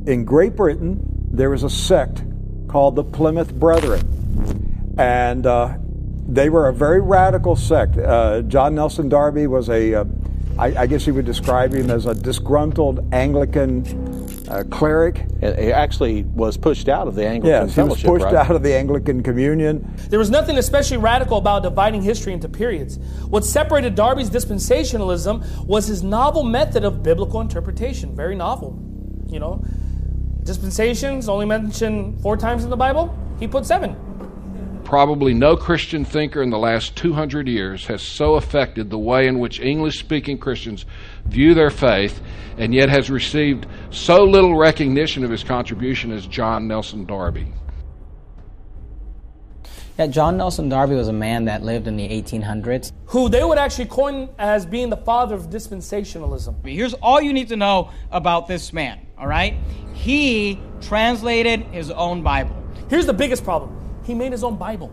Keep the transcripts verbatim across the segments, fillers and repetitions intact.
in Great Britain, there was a sect called the Plymouth Brethren. And uh, they were a very radical sect. Uh, John Nelson Darby was a, uh, I, I guess you would describe him as a disgruntled Anglican uh, cleric. He actually was pushed out of the Anglican yes, fellowship, he was pushed right? out of the Anglican communion. There was nothing especially radical about dividing history into periods. What separated Darby's dispensationalism was his novel method of biblical interpretation. Very novel, you know. Dispensations only mentioned four times in the Bible. He put seven. Probably no Christian thinker in the last two hundred years has so affected the way in which English-speaking Christians view their faith, and yet has received so little recognition of his contribution as John Nelson Darby. Yeah, John Nelson Darby was a man that lived in the eighteen hundreds. Who they would actually coin as being the father of dispensationalism. Here's all you need to know about this man, all right? He translated his own Bible. Here's the biggest problem. He made his own Bible.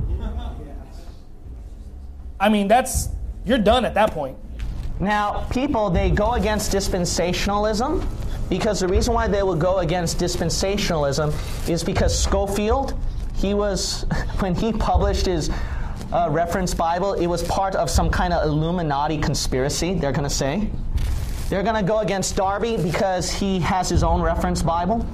I mean, that's, you're done at that point. Now, people, they go against dispensationalism because the reason why they will go against dispensationalism is because Scofield, he was, when he published his uh, reference Bible, it was part of some kind of Illuminati conspiracy, they're going to say. They're going to go against Darby because he has his own reference Bible.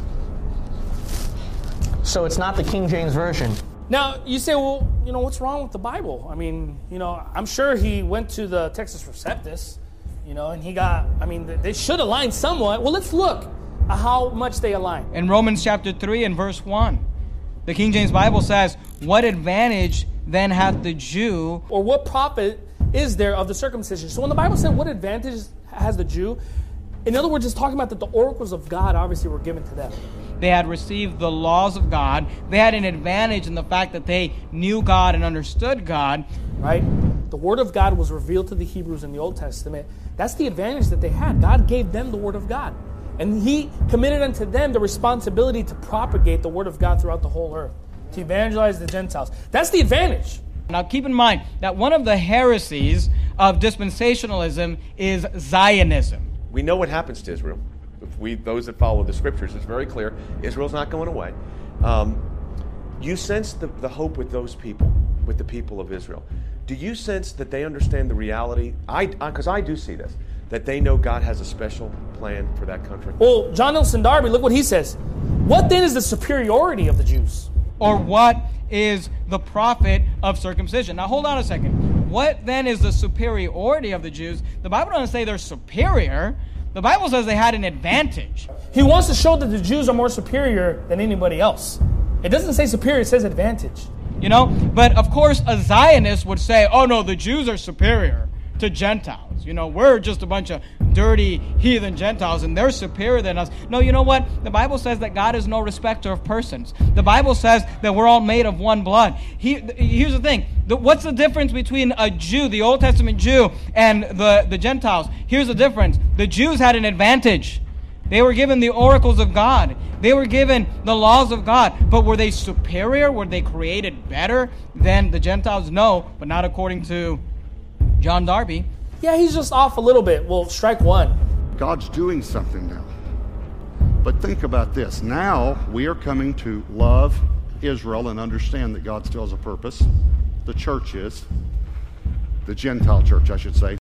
So it's not the King James Version. Now, you say, well, you know, what's wrong with the Bible? I mean, you know, I'm sure he went to the Textus Receptus, you know, and he got, I mean, they should align somewhat. Well, let's look at how much they align. In Romans chapter three and verse one, the King James Bible says, "What advantage then hath the Jew?" Or what profit is there of the circumcision? So when the Bible said, what advantage has the Jew? In other words, it's talking about that the oracles of God obviously were given to them. They had received the laws of God. They had an advantage in the fact that they knew God and understood God. Right? The Word of God was revealed to the Hebrews in the Old Testament. That's the advantage that they had. God gave them the Word of God. And He committed unto them the responsibility to propagate the Word of God throughout the whole earth, to evangelize the Gentiles. That's the advantage. Now keep in mind that one of the heresies of dispensationalism is Zionism. We know what happens to Israel. If we, those that follow the scriptures, it's very clear. Israel's not going away. Um, you sense the, the hope with those people, with the people of Israel. Do you sense that they understand the reality? I, because I, I do see this, that they know God has a special plan for that country. Well, John Nelson Darby, look what he says. What then is the superiority of the Jews? Or what is the profit of circumcision? Now hold on a second. What then is the superiority of the Jews? The Bible doesn't say they're superior. The Bible says they had an advantage. He wants to show that the Jews are more superior than anybody else. It doesn't say superior, it says advantage. You know, but of course a Zionist would say, oh no, the Jews are superior to Gentiles. You know, we're just a bunch of dirty heathen Gentiles and they're superior than us. No, you know what? The Bible says that God is no respecter of persons. The Bible says that we're all made of one blood. He, here's the thing. The, what's the difference between a Jew, the Old Testament Jew, and the, the Gentiles? Here's the difference. The Jews had an advantage. They were given the oracles of God. They were given the laws of God. But were they superior? Were they created better than the Gentiles? No, but not according to John Darby. Yeah, he's just off a little bit. Well, strike one. God's doing something now. But think about this. Now we are coming to love Israel and understand that God still has a purpose. The church is, the Gentile church, I should say.